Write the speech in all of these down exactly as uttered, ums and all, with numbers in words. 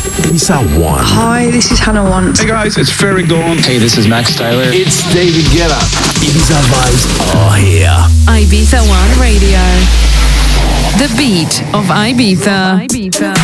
Ibiza One. Hi, this is Hannah Want. Hey guys, it's Ferry Dawn. Hey, this is Max Tyler. It's David Guetta. Ibiza vibes are here. Ibiza One Radio. The beat of Ibiza. Ibiza.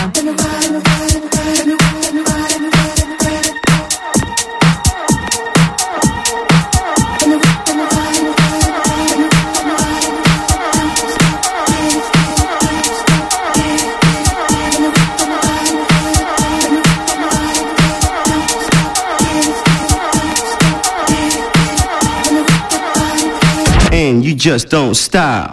And you just don't stop.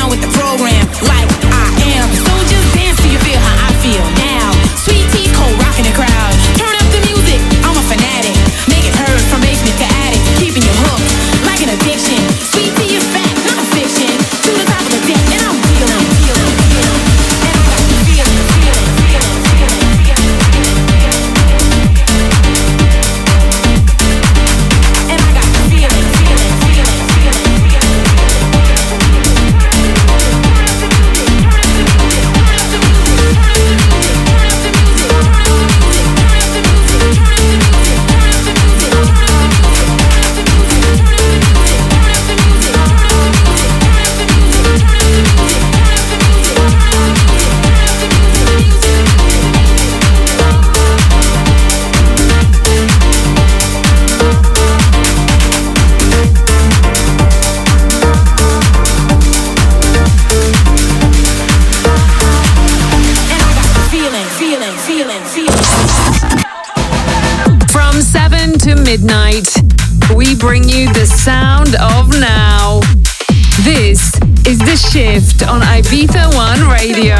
Like I am, so just dance till you feel how I feel now. Sweet tea, cold rock midnight, we bring you the sound of now. This is The Shift on Ibiza One Radio.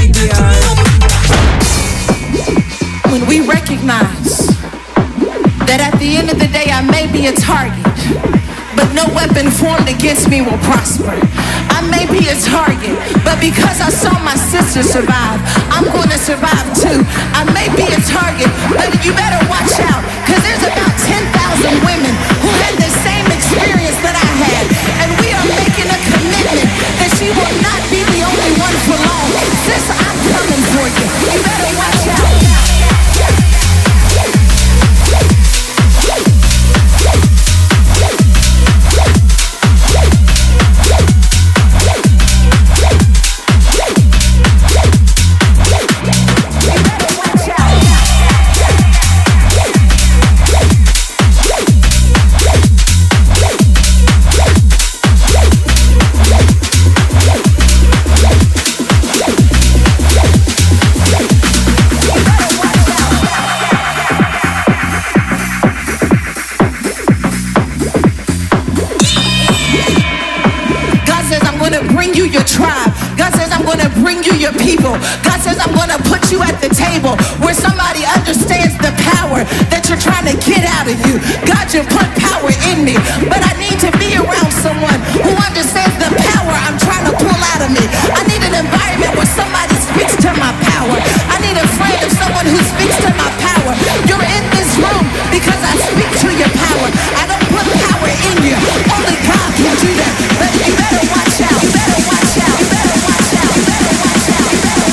When we recognize that at the end of the day I may be a target, but no weapon formed against me will prosper. I may be a target, but because I saw my sister survive, I'm going to survive too. I may be a target, but you better watch out, because there's about ten thousand women who had the same experience that I had, and we are making a commitment that she will not be the only one for long. Sis, I'm coming for you. You better watch out. People. God says I'm going to put you at the table where somebody understands the power that you're trying to get out of you. God, you put power in me, but I need to be around someone who understands the power I'm trying to pull out of me. I need an environment where somebody speaks to my power. I need a friend of someone who speaks to my power. You're in this room because I speak to your power. I don't put power in you. Only God can do that. But you better watch out. You better watch out. You better watch out. You better watch out.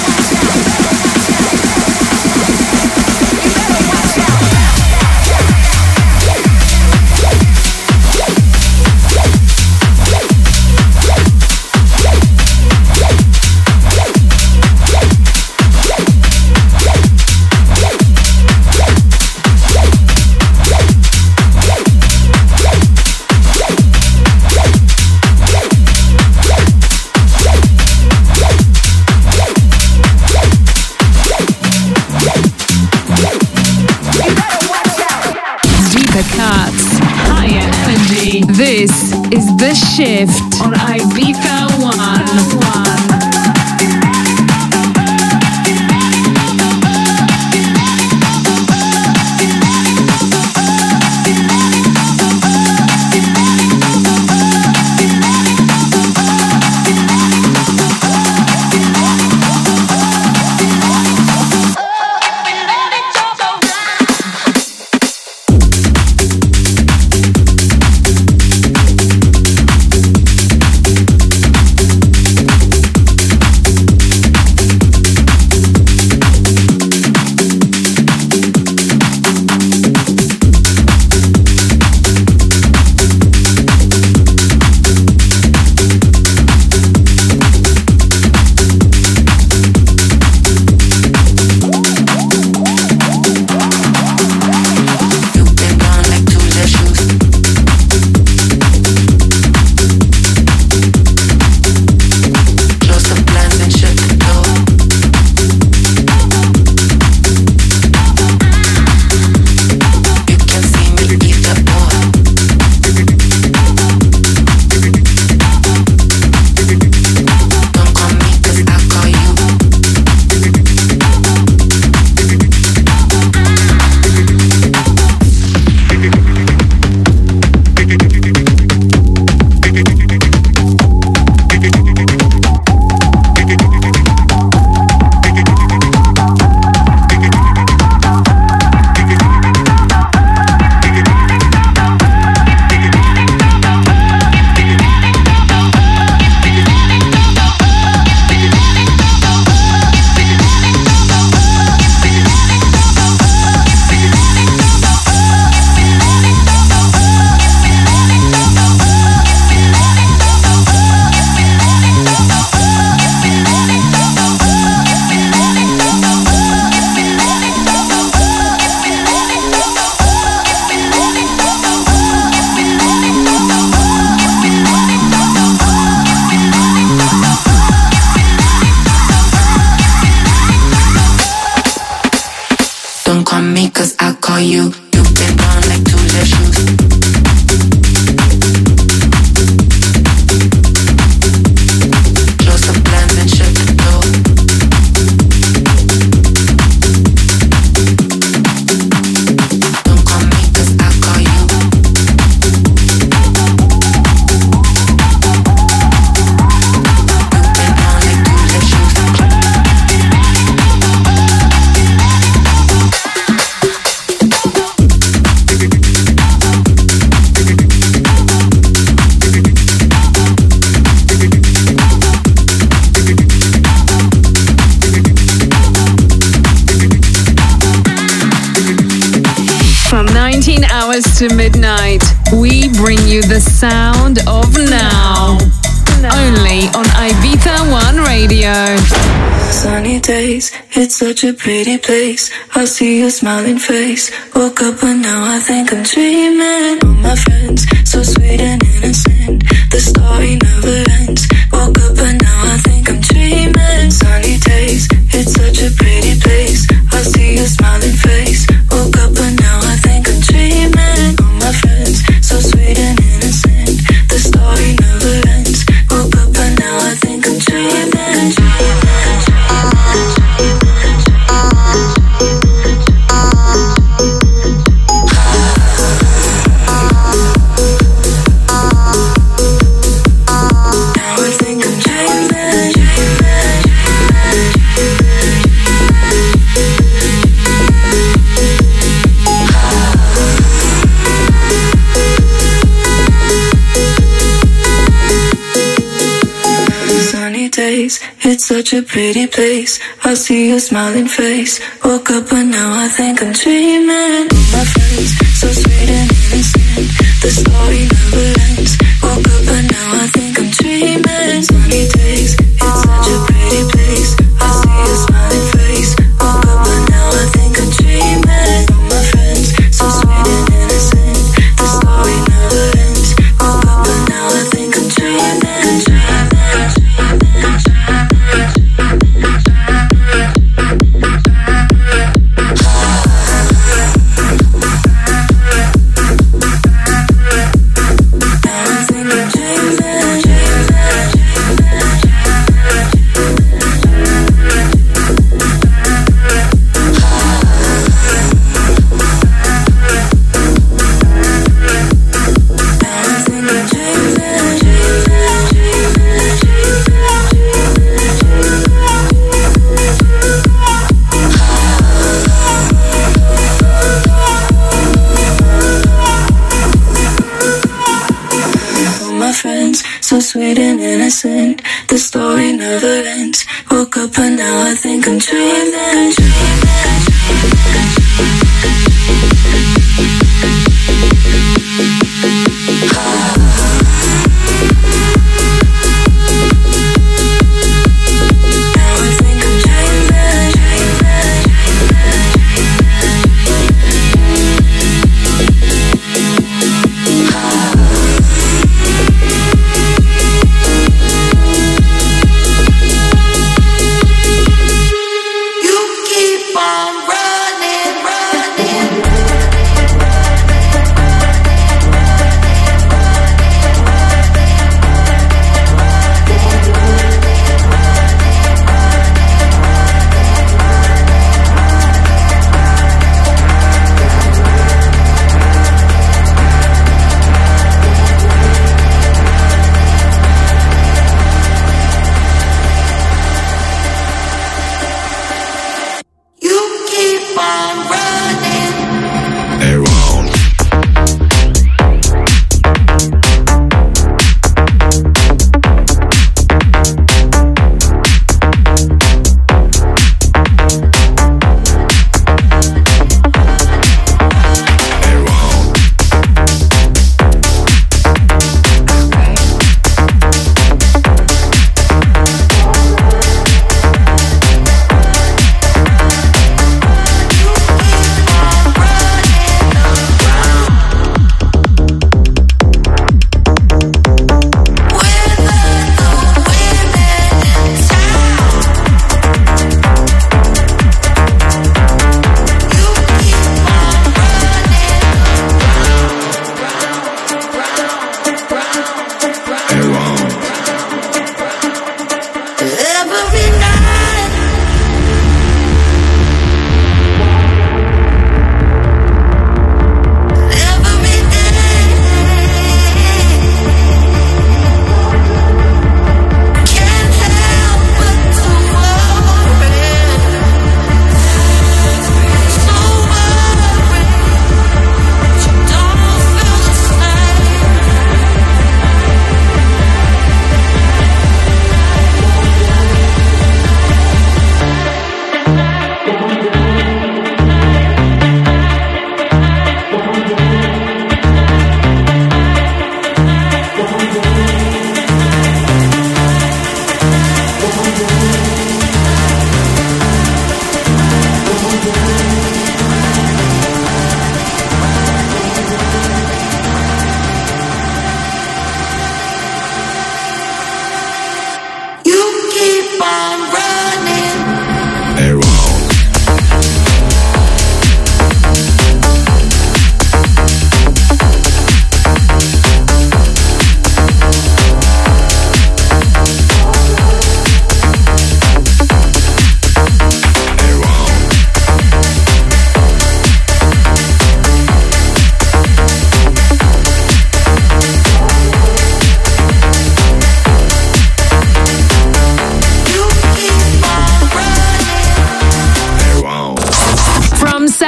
This is The Shift on Ibiza One. Don't call me cause I call you. You've been gone like two years. hours to midnight, we bring you the sound of now. Only on Ibiza One Radio. Sunny days, it's such a pretty place. I see your smiling face. Woke up and now I think I'm dreaming. All my friends, so sweet and innocent. The story never ends. Woke up and now I think I'm dreaming. Sunny days, it's such a pretty place. I see your smiling face. Woke up and now I think I'm dreaming. All my friends, so sweet and innocent. The story never ends. Woke up and now I think I'm dreaming. It's such a pretty place. I see your smiling face. Woke up and now I think I'm dreaming. My friends, so sweet and innocent. The story never ends. Woke up and now I think I'm dreaming. Sunny days, it's such a pretty place. I see your smiling face. Woke up and now I think I'm dreaming. My friends, so sweet and innocent. The story never ends. Woke up and now I think I'm dreaming. So sweet and innocent, the story never ends. Woke up and now I think I'm dreaming. You keep on running, running.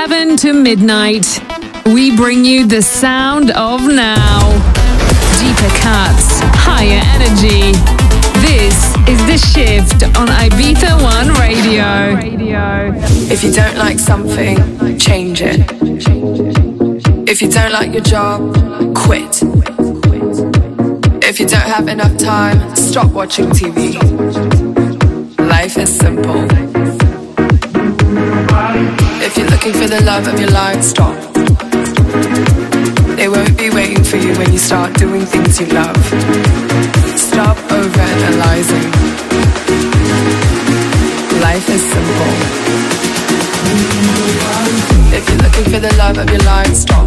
seven to midnight, we bring you the sound of now. Deeper cuts, higher energy. This is The Shift on Ibiza One Radio. If you don't like something, change it. If you don't like your job, quit. If you don't have enough time, stop watching T V. Life is simple. If you're looking for the love of your life, stop. They won't be waiting for you when you start doing things you love. Stop overanalyzing. Life is simple. If you're looking for the love of your life, stop.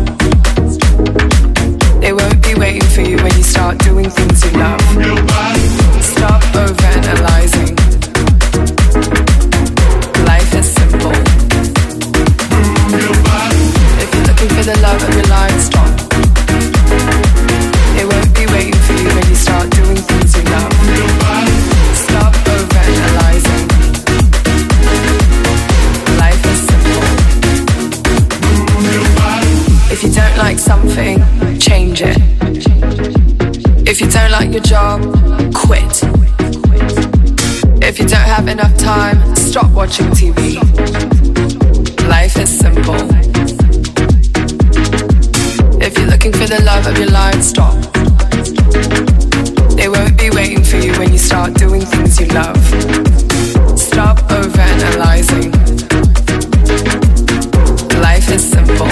They won't be waiting for you when you start doing things you love. Stop overanalyzing. Life is simple. If you're looking for the love of your life, stop. They won't be waiting for you when you start doing things you love. Stop overanalyzing. Life is simple. If you don't like something, change it. If you don't like your job, quit. If you don't have enough time, stop watching T V. Life is simple. If you're looking for the love of your life, stop. They won't be waiting for you when you start doing things you love. Stop overanalyzing. Life is simple.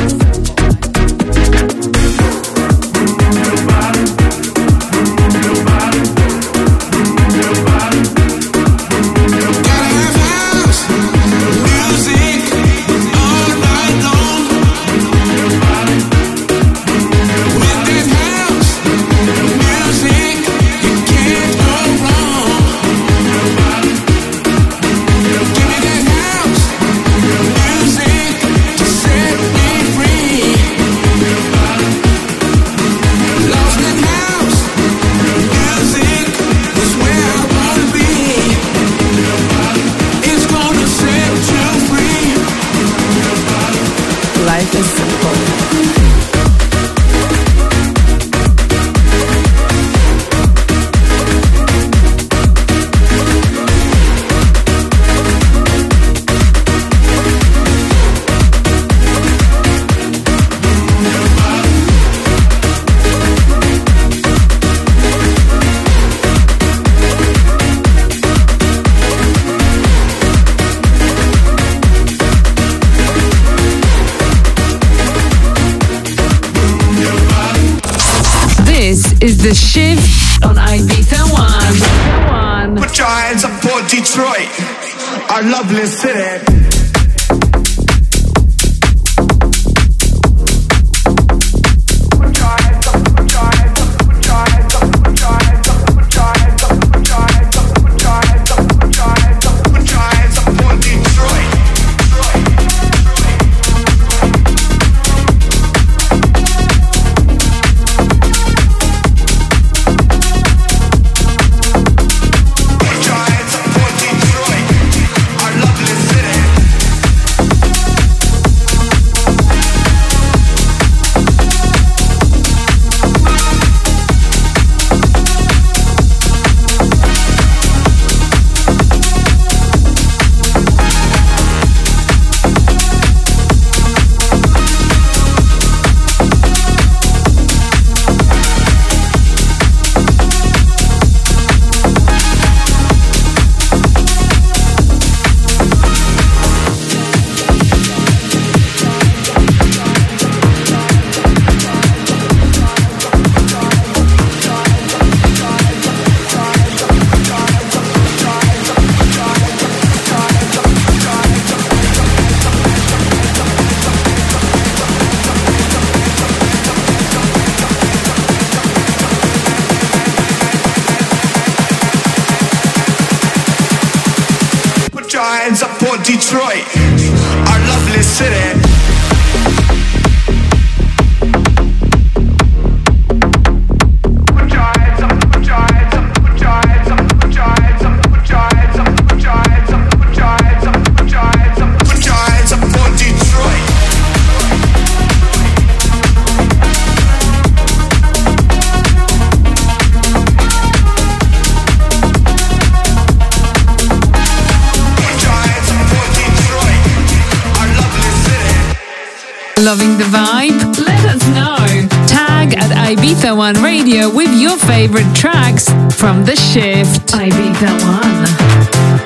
Is The Shift on Ibiza One. Put your hands up for Detroit, our lovely city. Hands up for Detroit, our lovely city. Put your hands up for Detroit. Loving the vibe? Let us know. Tag at Ibiza One Radio with your favorite tracks from The Shift. Ibiza One.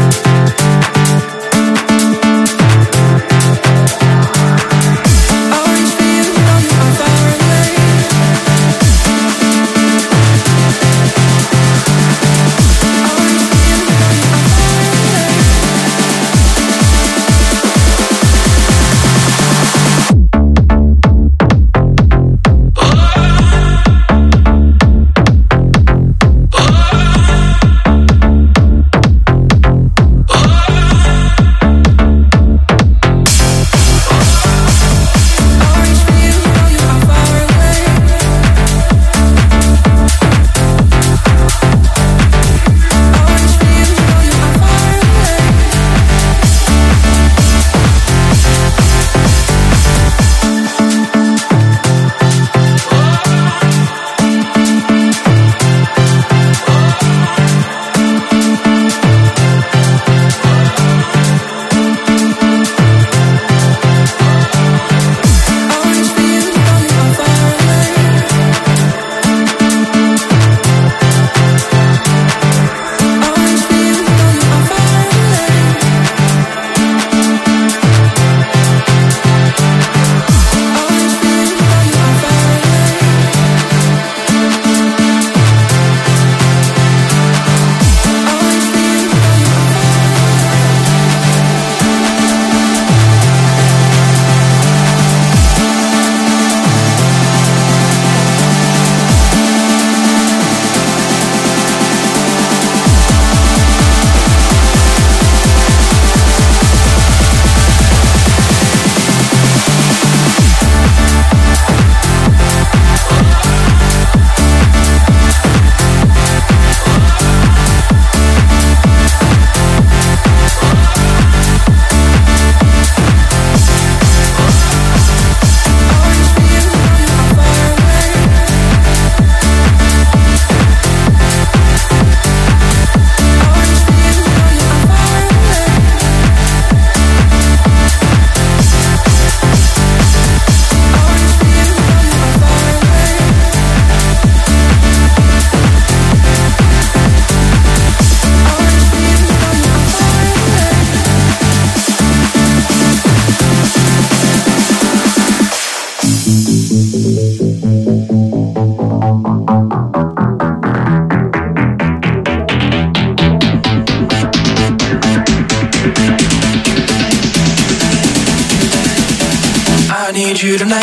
need you tonight.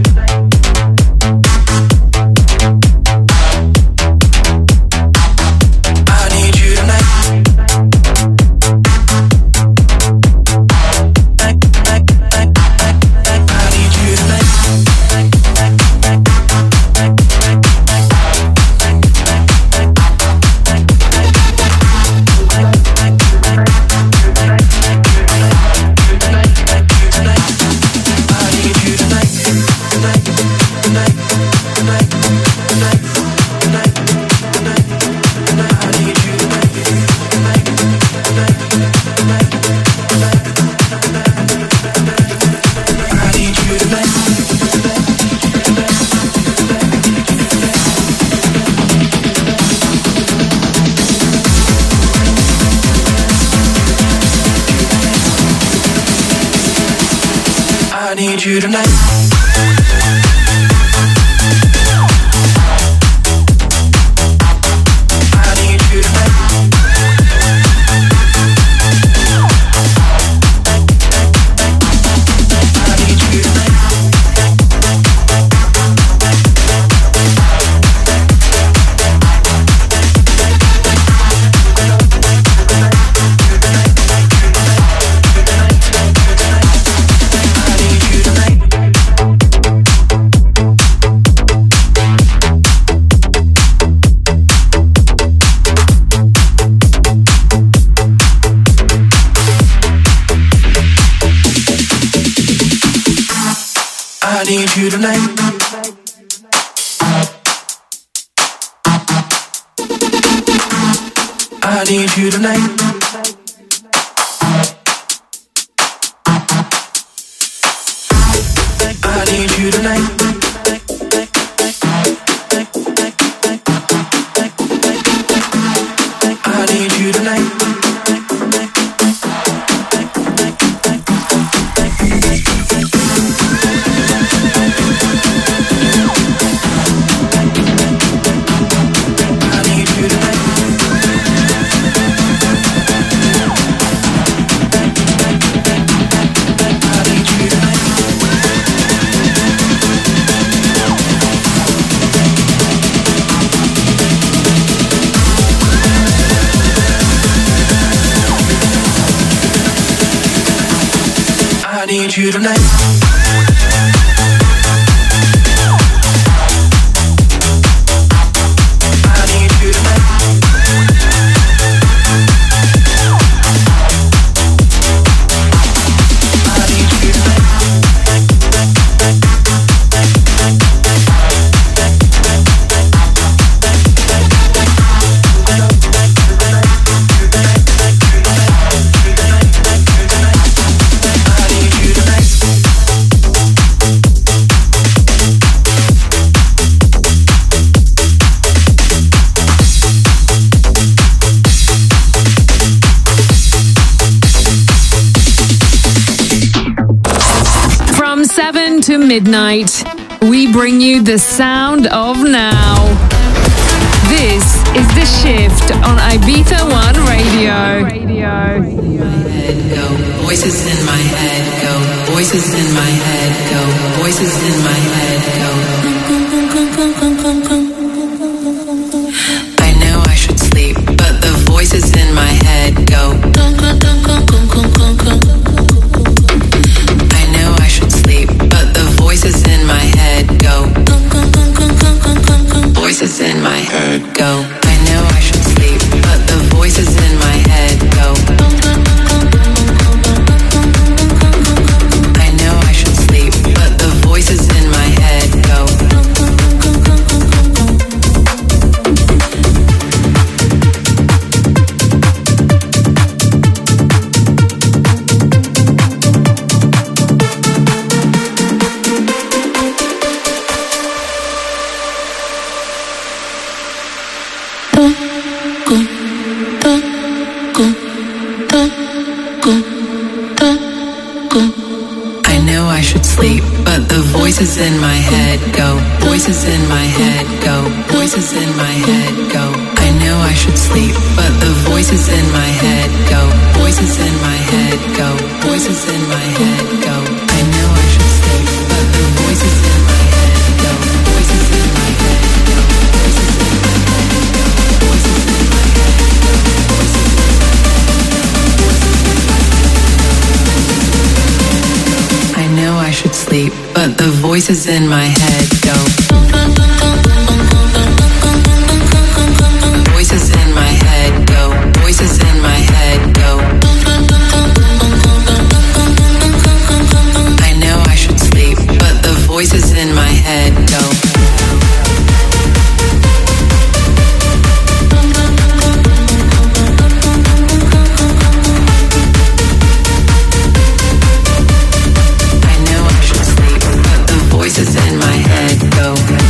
I need you tonight. I need you tonight. I need you tonight. you tonight. I need you tonight. I need you tonight. To midnight, we bring you the sound of now. This is The Shift on Ibiza One Radio. Radio. My head go, voices in my head go, voices in my head go, voices in my head go. I know I should sleep, but the voices in my head go. I know I should sleep, but the voices in my head go. Voices in my head go. I know I should sleep, but the voices in my head go. I know I should sleep, but the voices in my head go. I know I should sleep, but the voices in my head go. Voices in my head go. Voices in my head go. I know I should sleep, but the voices in my head go. Voices in my head go. Voices in my head go. I know I should sleep, but the voices in my head go. Voices in my head go. Voices in my head go. Voices in my head go. Voices in my I know I should sleep, but the voices in my head go. Voices in my head go. Voices in my head go. I know I should sleep, but the voices in my head go. Voices in my head go.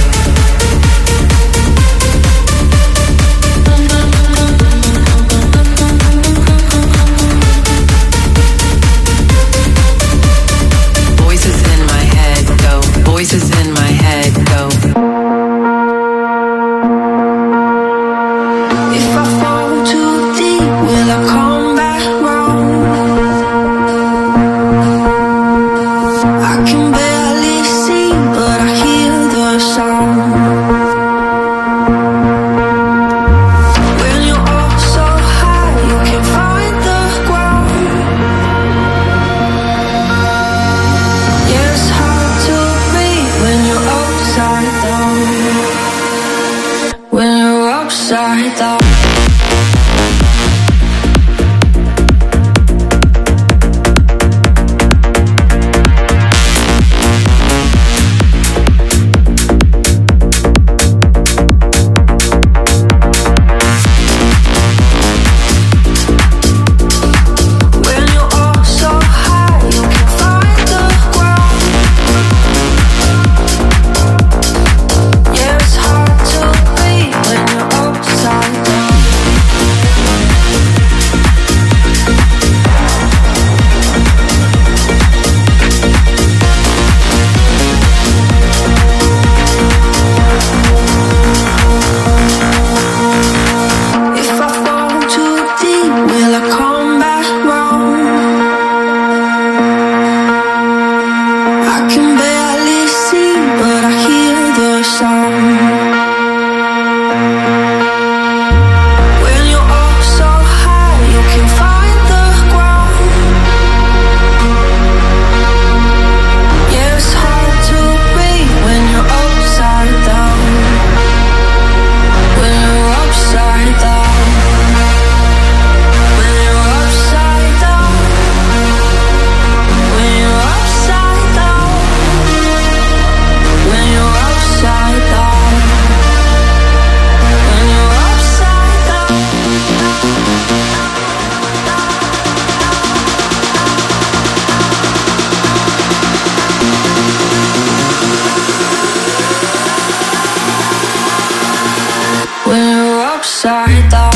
upside down.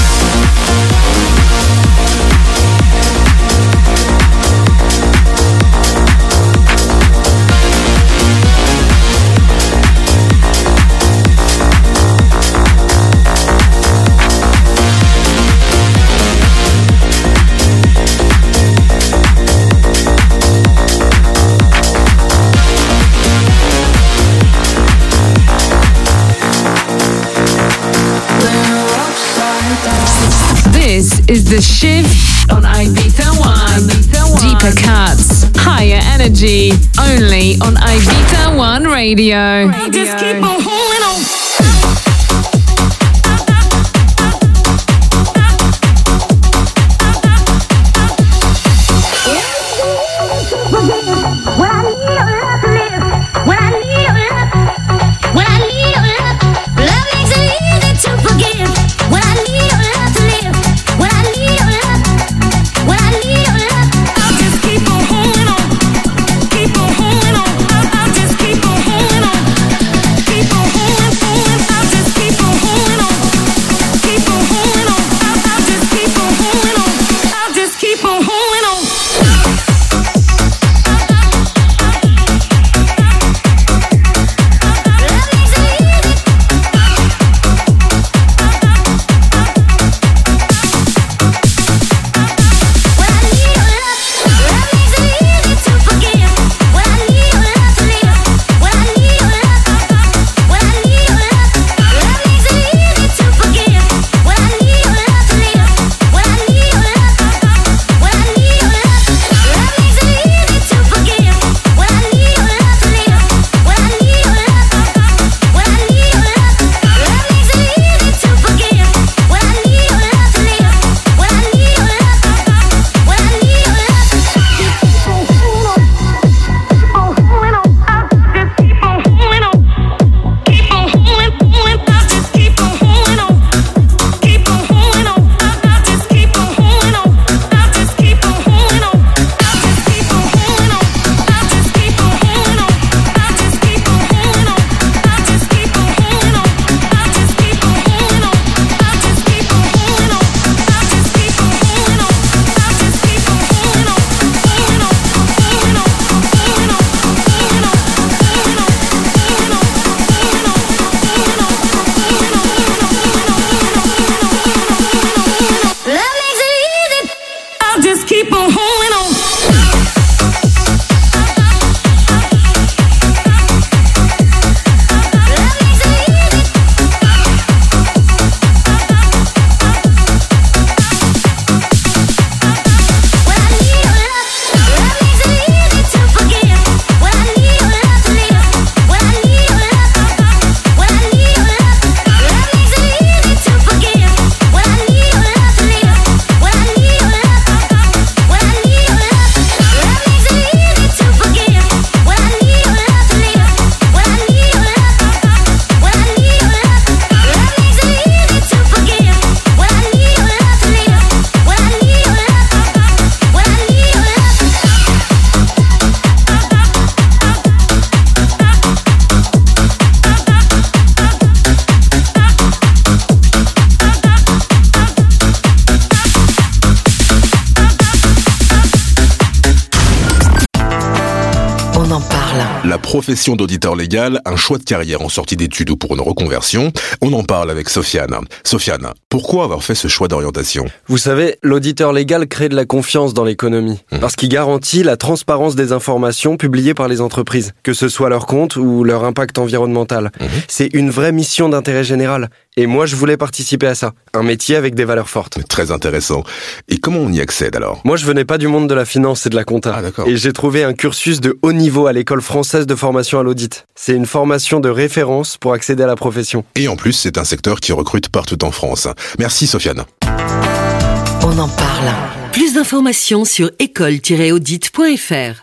This is The Shift on Ibiza One. Deeper cuts, higher energy, only on Ibiza One Radio. I just keep on holding on. When I need your love to live, when I need your love, when I need your love, love makes it easy to forgive. When I need your love to live, when I need your love, when I need your love, I'll just keep on holding on, keep on holding on, I'll, I'll just keep on holding on, keep on holding, holding, I'll just keep on holding on, keep on holding on, I'll, I'll just keep on holding on, I'll just keep on holding on. La profession d'auditeur légal, un choix de carrière en sortie d'études ou pour une reconversion, on en parle avec Sofiane. Sofiane, pourquoi avoir fait ce choix d'orientation ? Vous savez, l'auditeur légal crée de la confiance dans l'économie, mmh. parce qu'il garantit la transparence des informations publiées par les entreprises, que ce soit leur compte ou leur impact environnemental. Mmh. C'est une vraie mission d'intérêt général. Et moi, je voulais participer à ça. Un métier avec des valeurs fortes. Très intéressant. Et comment on y accède alors ? Moi, je venais pas du monde de la finance et de la compta. Ah, d'accord. Et j'ai trouvé un cursus de haut niveau à l'école française de formation à l'audit. C'est une formation de référence pour accéder à la profession. Et en plus, c'est un secteur qui recrute partout en France. Merci Sofiane. On en parle. Plus d'informations sur école tiret audit point f r.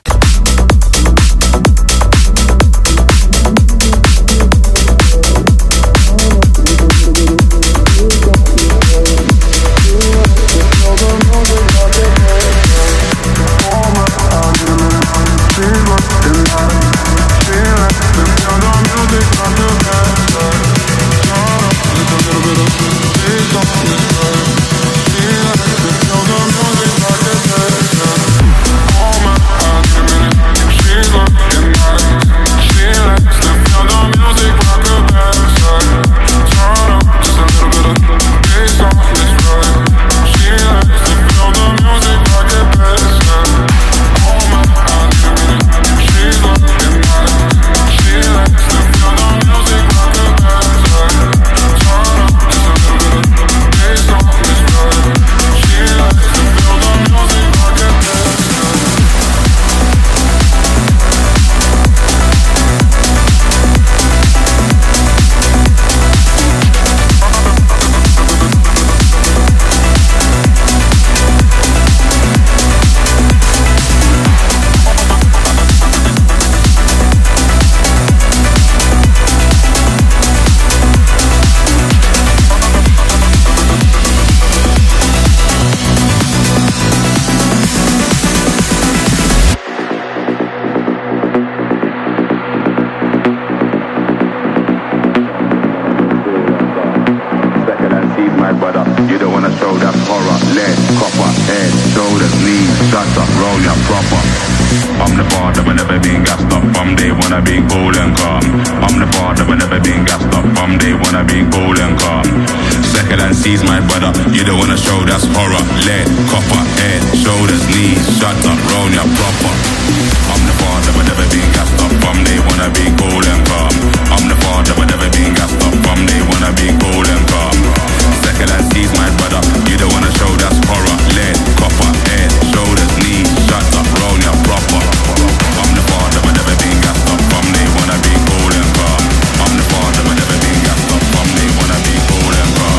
shoulders, knees, shut up, roll ya proper. I'm the father, but never been gassed up. I'm day when I be cool and calm. I'm the father, but never been gassed up. I'm day when I be cool and calm. Second and sees my brother, you don't wanna show that's horror. Lead, copper, head, shoulders, knees, shut up, roll ya proper. I'm the father, but never been gassed up. I'm day when I be cool and calm. I'm the father, but never been gassed up. I'm day when I be cool and calm. Second and sees my brother, you don't wanna show that's horror. Lead, copper, head, shoulders, knees, shut up, roll ya proper. I'm the father, but never been gassed up. I'm day when I be cool and calm. I'm the father, but never been gassed up. I'm day when I be cool and calm.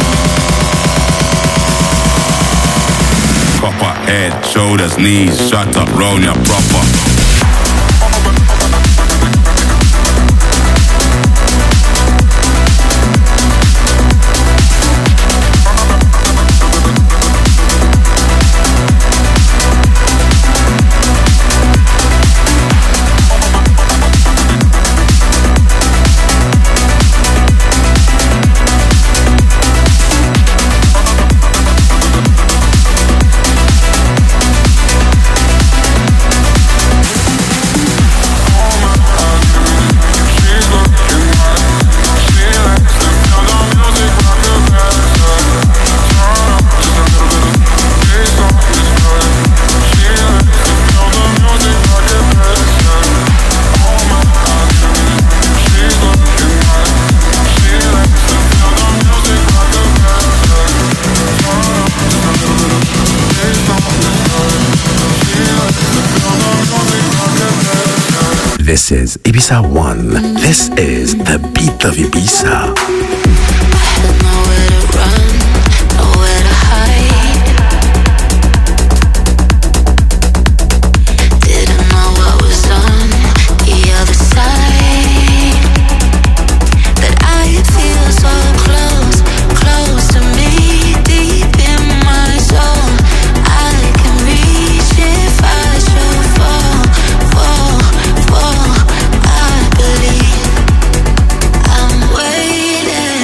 Copper, head, shoulders, knees, shut up, roll ya proper. This is Ibiza One. This is the beat of Ibiza. Waiting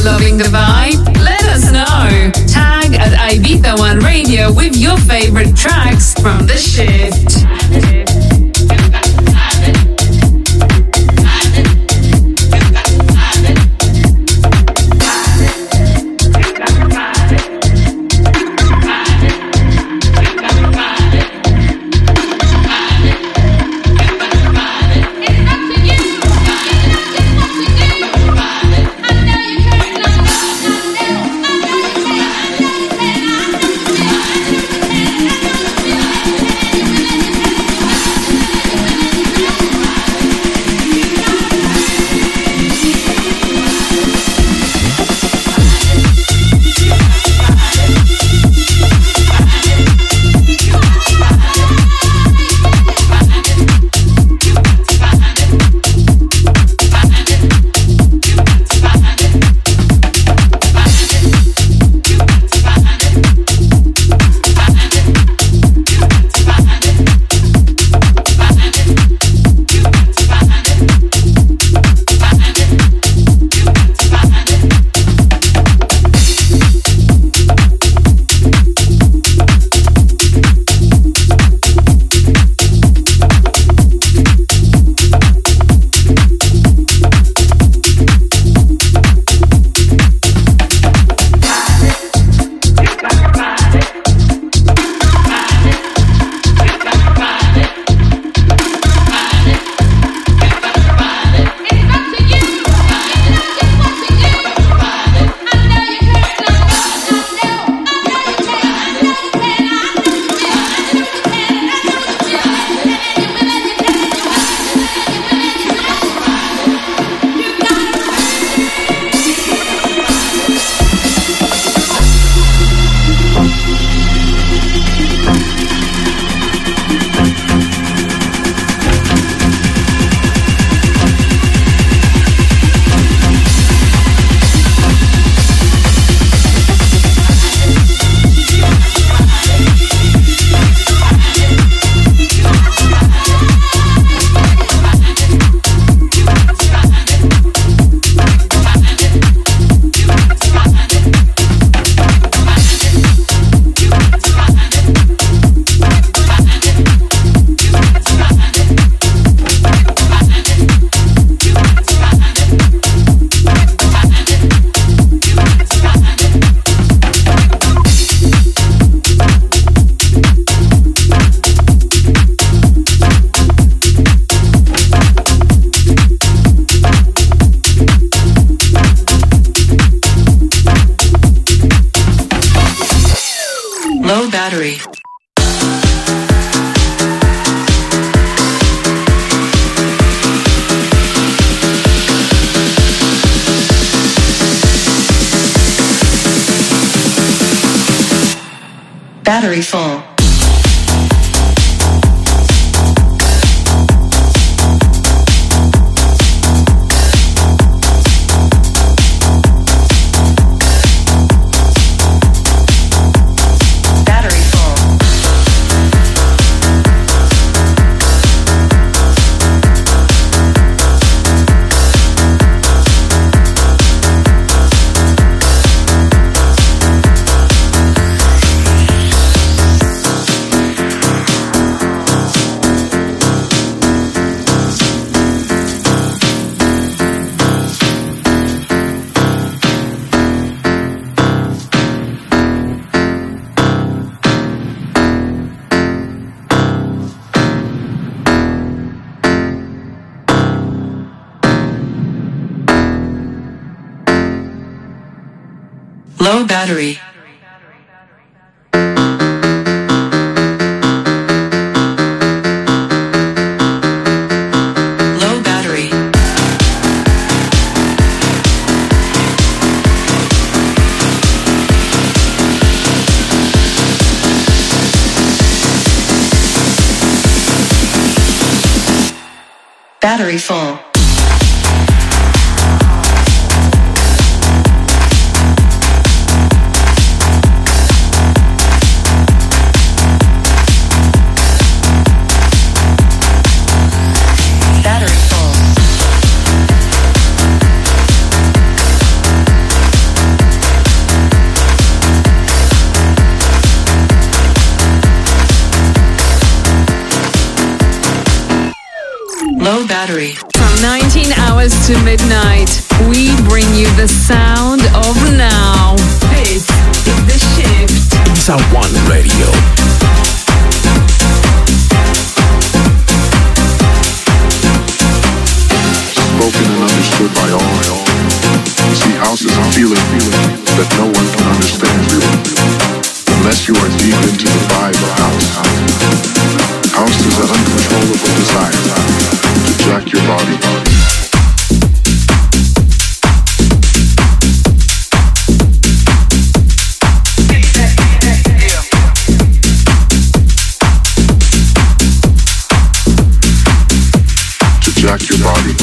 loving the vibe? Let us know. Tag at Ibiza One Radio with your favorite tracks from The Shift. Low battery. Battery full. Low battery. Low battery. Battery full. battery. From nineteen hours to midnight, we bring you the sound of now. This is The Shift. Ibiza One Radio. Spoken and understood by all. You see, house is a feeling that no one can understand really, unless you are deep into the vibe of house. House is an uncontrollable desire to jack your body. To jack your body.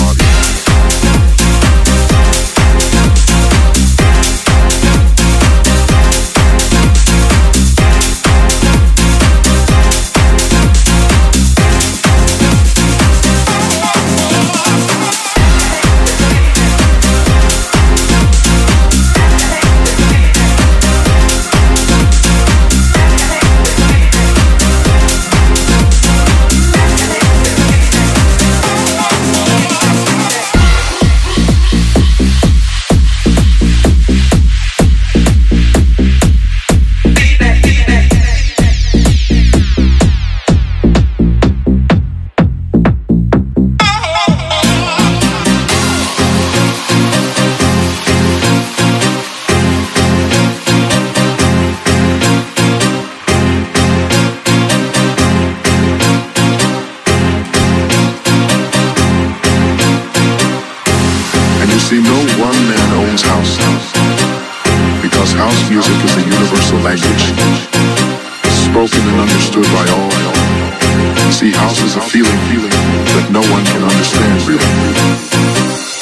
See, no one man owns house, because house music is a universal language, spoken and understood by all. See, house is a feeling that no one can understand really.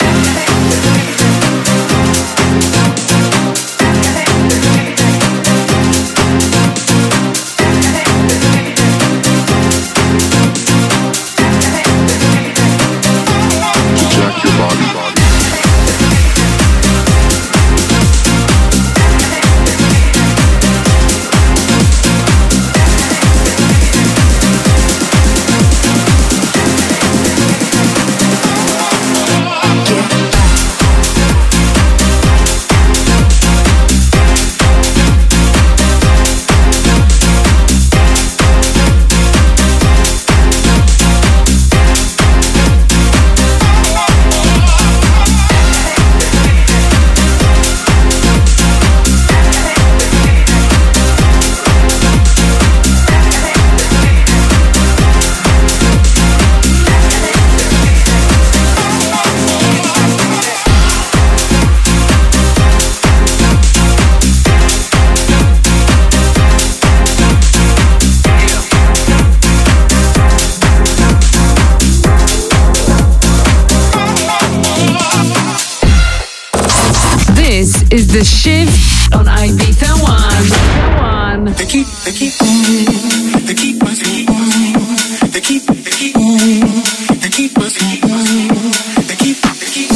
Is The Shift on Ibiza One. They keep, they keep, they keep us, they keep, they keep, they keep, they keep us, they keep, they keep, they keep.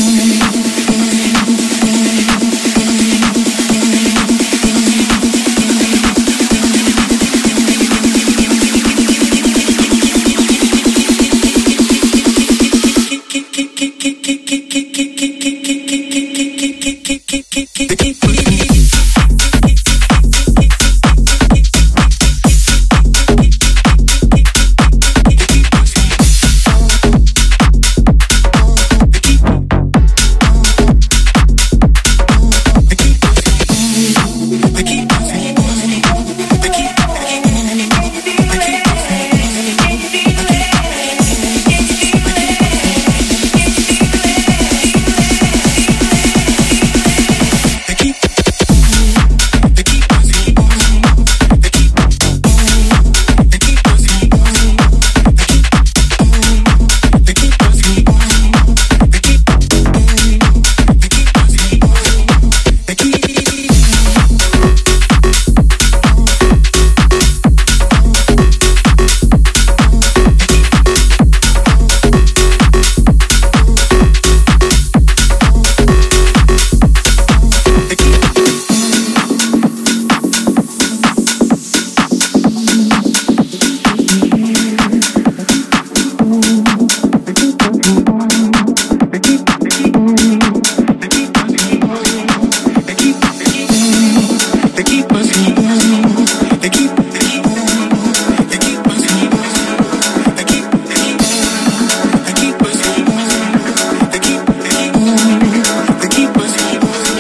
They keep